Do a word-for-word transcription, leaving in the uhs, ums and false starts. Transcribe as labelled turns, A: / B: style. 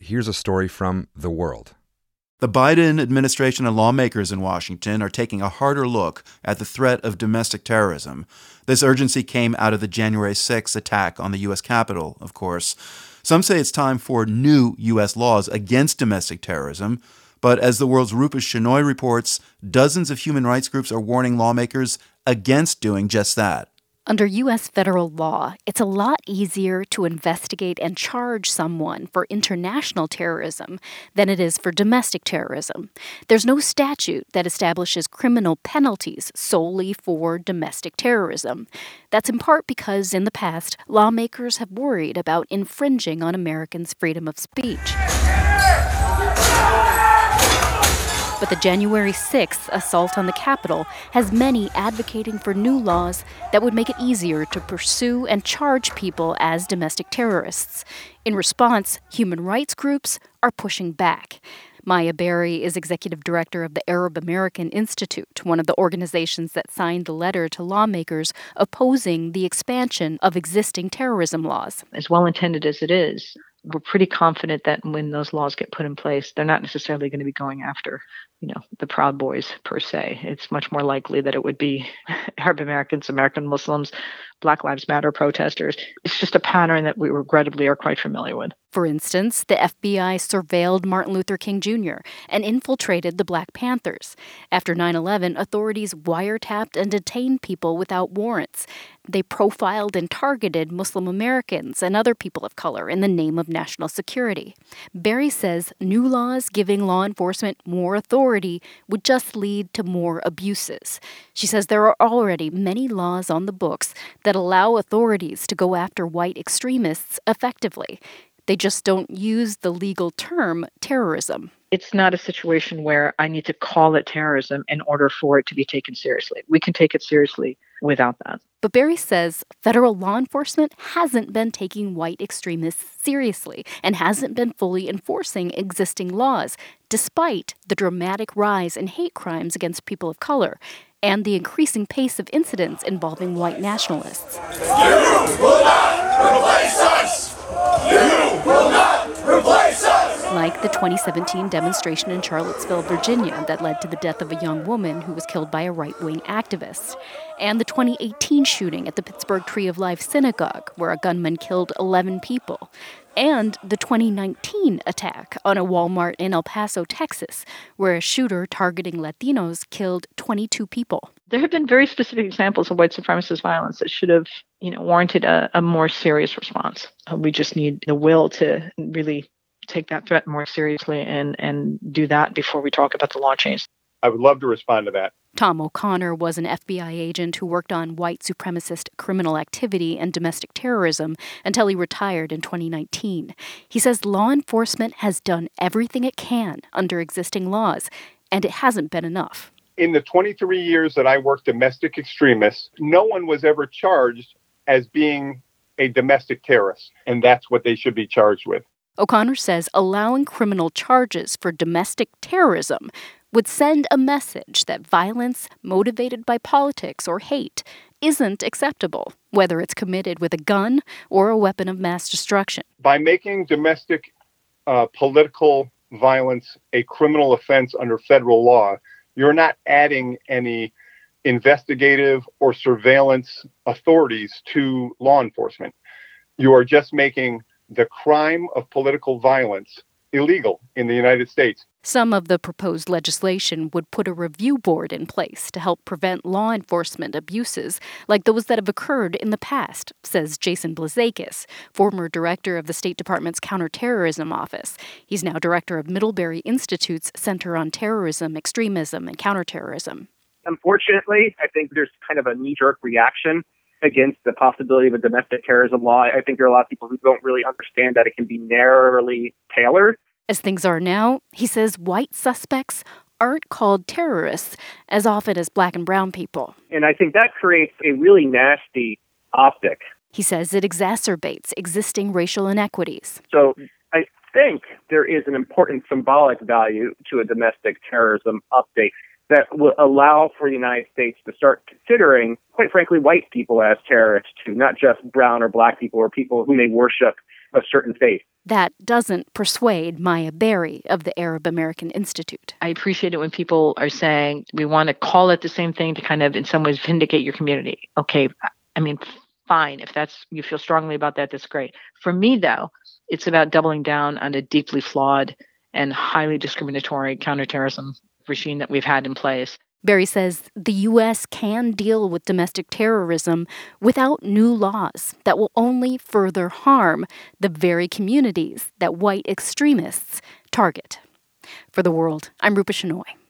A: here's a story from The World.
B: The Biden administration and lawmakers in Washington are taking a harder look at the threat of domestic terrorism. This urgency came out of the January sixth attack on the U S Capitol, of course. Some say it's time for new U S laws against domestic terrorism. But as The World's Rupa Shenoy reports, dozens of human rights groups are warning lawmakers against doing just that.
C: Under U S federal law, it's a lot easier to investigate and charge someone for international terrorism than it is for domestic terrorism. There's no statute that establishes criminal penalties solely for domestic terrorism. That's in part because in the past, lawmakers have worried about infringing on Americans' freedom of speech. But the January sixth assault on the Capitol has many advocating for new laws that would make it easier to pursue and charge people as domestic terrorists. In response, human rights groups are pushing back. Maya Berry is executive director of the Arab American Institute, one of the organizations that signed the letter to lawmakers opposing the expansion of existing terrorism laws.
D: As well-intended as it is, we're pretty confident that when those laws get put in place, they're not necessarily going to be going after, you know, the Proud Boys per se. It's much more likely that it would be Arab Americans, American Muslims, Black Lives Matter protesters. It's just a pattern that we regrettably are quite familiar with.
C: For instance, the F B I surveilled Martin Luther King Junior and infiltrated the Black Panthers. After nine eleven, authorities wiretapped and detained people without warrants. They profiled and targeted Muslim Americans and other people of color in the name of national security. Berry says new laws giving law enforcement more authority would just lead to more abuses. She says there are already many laws on the books that allow authorities to go after white extremists effectively. They just don't use the legal term terrorism.
D: It's not a situation where I need to call it terrorism in order for it to be taken seriously. We can take it seriously without that.
C: But Berry says federal law enforcement hasn't been taking white extremists seriously and hasn't been fully enforcing existing laws, despite the dramatic rise in hate crimes against people of color and the increasing pace of incidents involving white nationalists.
E: You will not replace us! You will not replace us!
C: Like the twenty seventeen demonstration in Charlottesville, Virginia, that led to the death of a young woman who was killed by a right-wing activist. And the twenty eighteen shooting at the Pittsburgh Tree of Life Synagogue, where a gunman killed eleven people. And the twenty nineteen attack on a Walmart in El Paso, Texas, where a shooter targeting Latinos killed twenty-two people.
D: There have been very specific examples of white supremacist violence that should have, you know, warranted a, a more serious response. Uh, we just need the will to really take that threat more seriously and, and do that before we talk about the law change.
F: I would love to respond to that.
C: Tom O'Connor was an F B I agent who worked on white supremacist criminal activity and domestic terrorism until he retired in twenty nineteen. He says law enforcement has done everything it can under existing laws, and it hasn't been enough.
F: In the twenty-three years that I worked domestic extremists, no one was ever charged as being a domestic terrorist, and that's what they should be charged with.
C: O'Connor says allowing criminal charges for domestic terrorism would send a message that violence motivated by politics or hate isn't acceptable, whether it's committed with a gun or a weapon of mass destruction.
F: By making domestic uh, political violence a criminal offense under federal law, you're not adding any investigative or surveillance authorities to law enforcement. You are just making the crime of political violence illegal in the United States.
C: Some of the proposed legislation would put a review board in place to help prevent law enforcement abuses like those that have occurred in the past, says Jason Blazakis, former director of the State Department's Counterterrorism Office. He's now director of Middlebury Institute's Center on Terrorism, Extremism, and Counterterrorism.
G: Unfortunately, I think there's kind of a knee-jerk reaction against the possibility of a domestic terrorism law. I think there are a lot of people who don't really understand that it can be narrowly tailored.
C: As things are now, he says white suspects aren't called terrorists as often as black and brown people.
G: And I think that creates a really nasty optic.
C: He says it exacerbates existing racial inequities.
G: So I think there is an important symbolic value to a domestic terrorism update that will allow for the United States to start considering, quite frankly, white people as terrorists too, not just brown or black people or people whom they worship a certain faith.
C: That doesn't persuade Maya Berry of the Arab American Institute.
D: I appreciate it when people are saying we want to call it the same thing to kind of in some ways vindicate your community. Okay, I mean, fine. If that's you feel strongly about that, that's great. For me, though, it's about doubling down on a deeply flawed and highly discriminatory counterterrorism regime that we've had in place.
C: Berry says the U S can deal with domestic terrorism without new laws that will only further harm the very communities that white extremists target. For The World, I'm Rupa Shenoy.